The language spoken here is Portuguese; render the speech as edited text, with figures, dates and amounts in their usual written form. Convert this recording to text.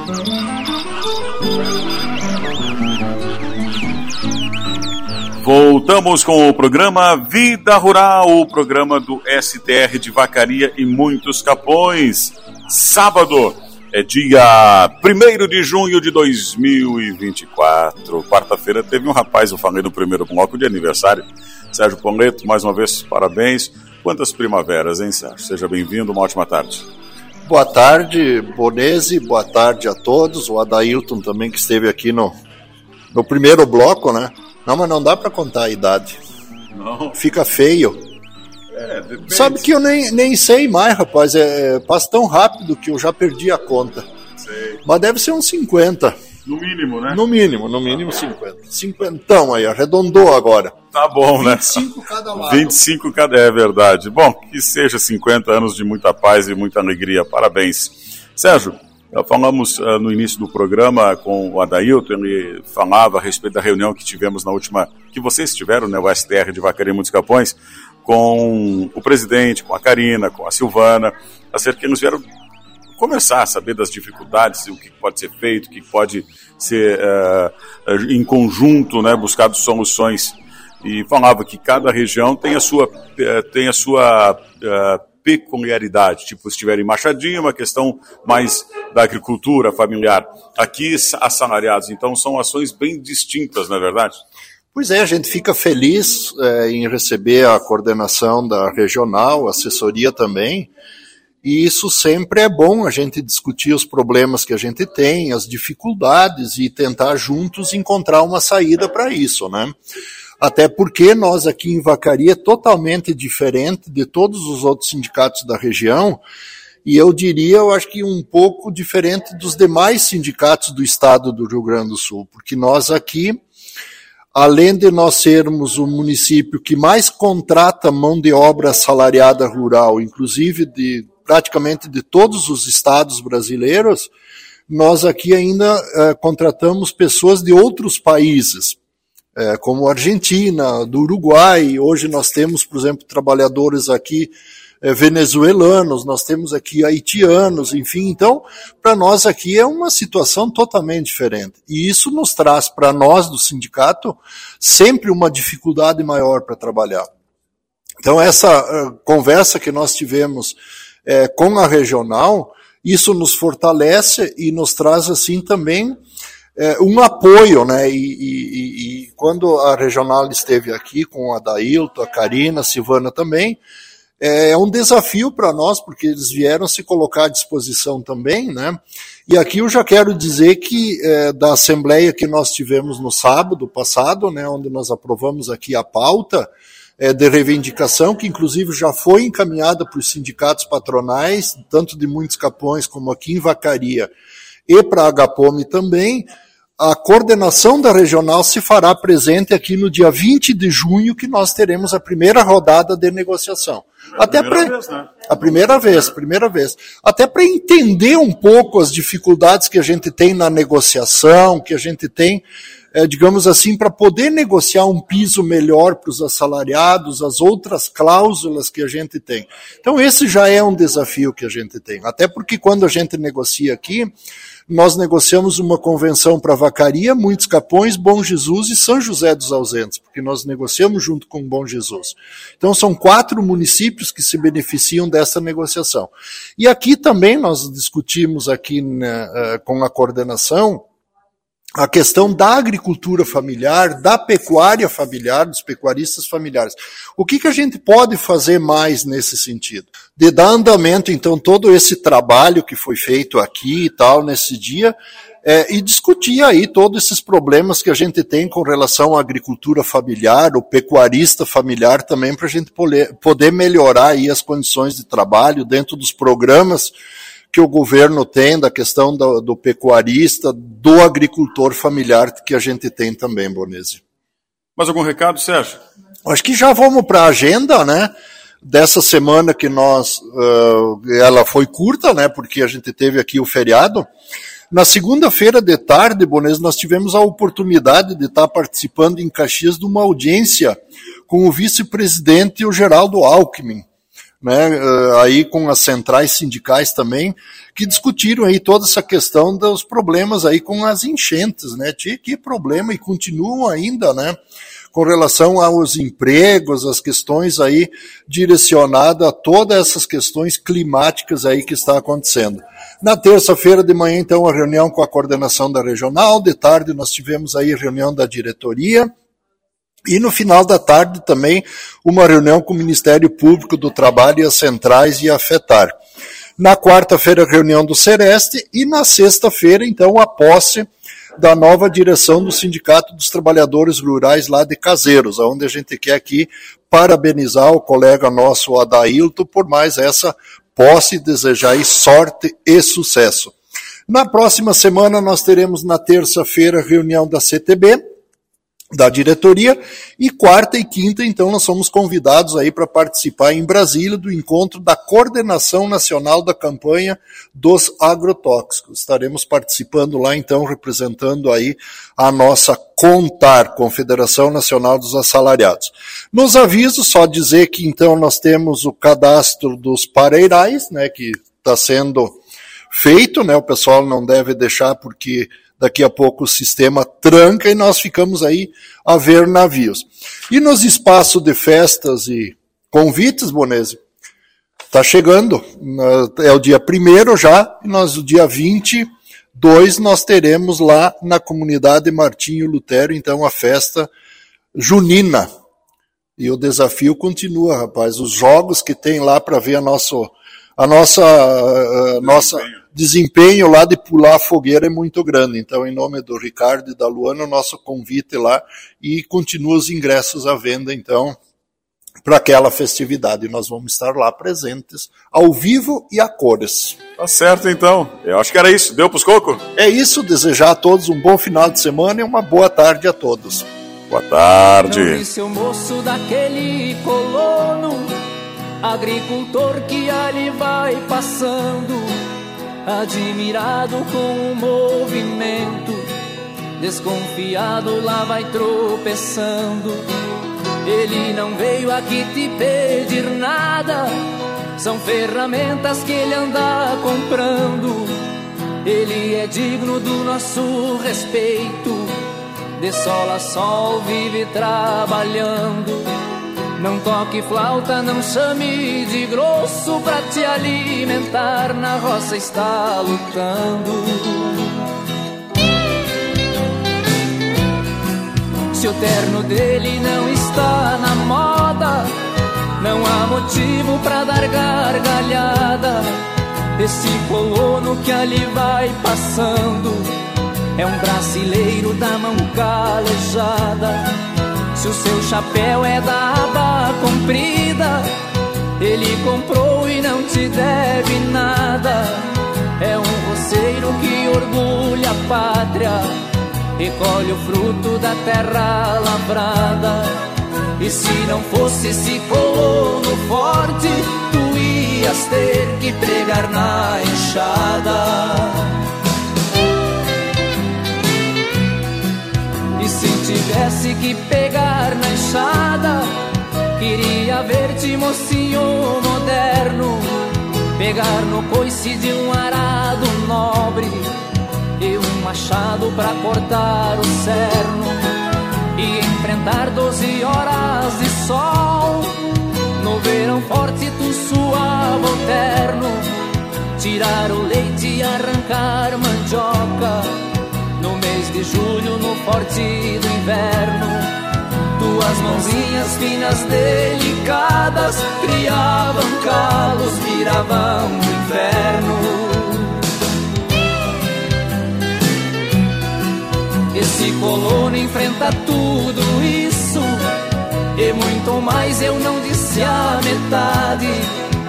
Voltamos com o programa Vida Rural, o programa do STR de Vacaria e Muitos Capões. Sábado é dia 1º de junho de 2024. Quarta-feira teve um rapaz, eu falei no primeiro bloco, de aniversário. Sérgio Poleto, mais uma vez, parabéns. Quantas primaveras, hein, Sérgio? Seja bem-vindo, uma ótima tarde. Boa tarde, Bonese, boa tarde a todos. O Adailton também, que esteve aqui no primeiro bloco, né? Não, mas não dá para contar a idade. Não. Fica feio. Depende. Sabe que eu nem sei mais, rapaz. Passa tão rápido que eu já perdi a conta. Sei. Mas deve ser uns 50. No mínimo, né? No mínimo 50. 50. Então, aí, arredondou agora. Tá bom, 25 cada lado. 25 cada, é verdade. Bom, que seja 50 anos de muita paz e muita alegria. Parabéns. Sérgio, falamos no início do programa com o Adailton, ele falava a respeito da reunião que tivemos na última, que vocês tiveram, né, o STR de Vacaria e Muitos Capões, com o presidente, com a Karina, com a Silvana, acerca que eles vieram conversar, saber das dificuldades, o que pode ser feito, o que pode ser em conjunto, né, buscado soluções, e falava que cada região tem a sua peculiaridade, tipo, se estiver em Machadinho, uma questão mais da agricultura familiar. Aqui, assalariados, então são ações bem distintas, não é verdade? Pois é, a gente fica feliz em receber a coordenação da regional, assessoria também, e isso sempre é bom, a gente discutir os problemas que a gente tem, as dificuldades, e tentar juntos encontrar uma saída para isso, né? Até porque nós aqui em Vacaria é totalmente diferente de todos os outros sindicatos da região, e eu acho que um pouco diferente dos demais sindicatos do estado do Rio Grande do Sul, porque nós aqui, além de nós sermos o município que mais contrata mão de obra assalariada rural, inclusive praticamente de todos os estados brasileiros, nós aqui ainda contratamos pessoas de outros países, como a Argentina, do Uruguai. Hoje nós temos, por exemplo, trabalhadores aqui venezuelanos, nós temos aqui haitianos, enfim. Então, para nós aqui é uma situação totalmente diferente. E isso nos traz, para nós do sindicato, sempre uma dificuldade maior para trabalhar. Então, essa conversa que nós tivemos com a regional, isso nos fortalece e nos traz, assim, também um apoio, né? E quando a regional esteve aqui com a Adailton, a Karina, a Silvana também, é um desafio para nós, porque eles vieram se colocar à disposição também, né? E aqui eu já quero dizer que da assembleia que nós tivemos no sábado passado, né, onde nós aprovamos aqui a pauta de reivindicação, que inclusive já foi encaminhada para os sindicatos patronais, tanto de Muitos Capões como aqui em Vacaria, e para a Agapome também. A coordenação da regional se fará presente aqui no dia 20 de junho, que nós teremos a primeira rodada de negociação. A primeira vez. Até para entender um pouco as dificuldades que a gente tem na negociação, que a gente tem, digamos assim, para poder negociar um piso melhor para os assalariados, as outras cláusulas que a gente tem. Então esse já é um desafio que a gente tem. Até porque quando a gente negocia aqui, nós negociamos uma convenção para Vacaria, Muitos Capões, Bom Jesus e São José dos Ausentes, porque nós negociamos junto com Bom Jesus. Então são 4 municípios que se beneficiam dessa negociação. E aqui também nós discutimos aqui com a coordenação a questão da agricultura familiar, da pecuária familiar, dos pecuaristas familiares. O que a gente pode fazer mais nesse sentido? De dar andamento, então, todo esse trabalho que foi feito aqui e tal, nesse dia, e discutir aí todos esses problemas que a gente tem com relação à agricultura familiar, o pecuarista familiar também, para a gente poder melhorar aí as condições de trabalho dentro dos programas que o governo tem, da questão do pecuarista, do agricultor familiar que a gente tem também, Bonese. Mais algum recado, Sérgio? Acho que já vamos para a agenda, né? Dessa semana que ela foi curta, né? Porque a gente teve aqui o feriado. Na segunda-feira de tarde, Bonese, nós tivemos a oportunidade de estar participando em Caxias de uma audiência com o vice-presidente, o Geraldo Alckmin. né, aí com as centrais sindicais também, que discutiram aí toda essa questão dos problemas aí com as enchentes, né? Que problema, e continuam ainda, né? Com relação aos empregos, as questões aí direcionadas a todas essas questões climáticas aí que está acontecendo. Na terça-feira de manhã, então, a reunião com a coordenação da regional, de tarde nós tivemos aí a reunião da diretoria, e no final da tarde também uma reunião com o Ministério Público do Trabalho e as centrais e a FETAR. Na quarta-feira, a reunião do Sereste, e na sexta-feira, então, a posse da nova direção do Sindicato dos Trabalhadores Rurais lá de Caseiros, onde a gente quer aqui parabenizar o colega nosso Adailton por mais essa posse e desejar aí sorte e sucesso. Na próxima semana nós teremos na terça-feira reunião da CTB, da diretoria, e quarta e quinta, então, nós somos convidados aí para participar em Brasília do encontro da Coordenação Nacional da Campanha dos Agrotóxicos. Estaremos participando lá, então, representando aí a nossa CONTAR, Confederação Nacional dos Assalariados. Nos avisos, só dizer que, então, nós temos o cadastro dos pareirais, né, que está sendo feito, né, o pessoal não deve deixar porque daqui a pouco o sistema tranca e nós ficamos aí a ver navios. E nos espaços de festas e convites, Bonese, está chegando, é o dia 1º já, e nós, o dia 22, nós teremos lá na comunidade Martinho Lutero, então, a festa junina. E o desafio continua, rapaz, os jogos que tem lá para ver a nossa desempenho lá de pular a fogueira é muito grande. Então, em nome do Ricardo e da Luana, o nosso convite lá, e continua os ingressos à venda, então, para aquela festividade. Nós vamos estar lá presentes, ao vivo e a cores. Tá certo, então. Eu acho que era isso. Deu pros cocos? É isso. Desejar a todos um bom final de semana e uma boa tarde a todos. Boa tarde. Não vi seu moço daquele colono, agricultor que ali vai passando, admirado com o movimento, desconfiado lá vai tropeçando. Ele não veio aqui te pedir nada, são ferramentas que ele anda comprando. Ele é digno do nosso respeito, de sol a sol vive trabalhando. Não toque flauta, não chame de grosso, pra te alimentar na roça está lutando. Se o terno dele não está na moda, não há motivo pra dar gargalhada. Esse colono que ali vai passando é um brasileiro da mão calejada. Se o seu chapéu é da aba comprida, ele comprou e não te deve nada. É um roceiro que orgulha a pátria, recolhe o fruto da terra lavrada. E se não fosse esse colono forte, tu ias ter que pregar na enxada. E se tivesse que pegar na enxada, queria ver-te, mocinho moderno, pegar no coice de um arado nobre e um machado pra cortar o cerno, e enfrentar 12 horas de sol. No verão forte tu suava o terno, tirar o leite e arrancar mandioca. No mês de julho, no forte do inverno, tuas mãozinhas finas delicadas criavam calos, viravam o inferno. Esse colono enfrenta tudo isso e muito mais, eu não disse a metade.